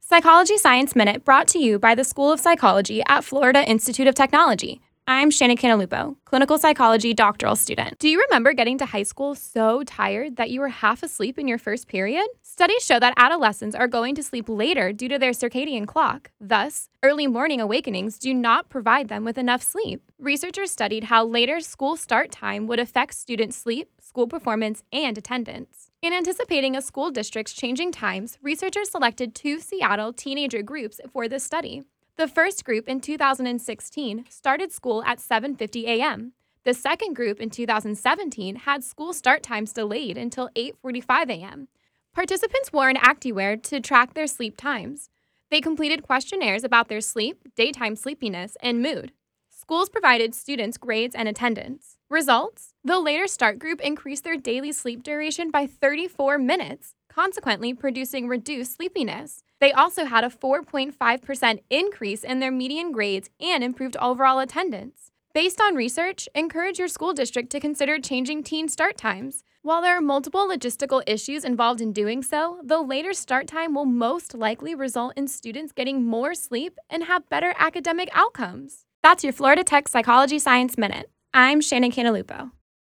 Psychology Science Minute brought to you by the School of Psychology at Florida Institute of Technology. I'm Shannon Cantalupo, clinical psychology doctoral student. Do you remember getting to high school so tired that you were half asleep in your first period? Studies show that adolescents are going to sleep later due to their circadian clock. Thus, early morning awakenings do not provide them with enough sleep. Researchers studied how later school start time would affect student sleep, school performance, and attendance. In anticipating a school district's changing times, researchers selected 2 Seattle teenager groups for this study. The first group in 2016 started school at 7:50 a.m. The second group in 2017 had school start times delayed until 8:45 a.m. Participants wore an ActiWear to track their sleep times. They completed questionnaires about their sleep, daytime sleepiness, and mood. Schools provided students grades and attendance. Results? The later start group increased their daily sleep duration by 34 minutes, consequently producing reduced sleepiness. They also had a 4.5% increase in their median grades and improved overall attendance. Based on research, encourage your school district to consider changing teen start times. While there are multiple logistical issues involved in doing so, the later start time will most likely result in students getting more sleep and have better academic outcomes. That's your Florida Tech Psychology Science Minute. I'm Shannon Cantalupo.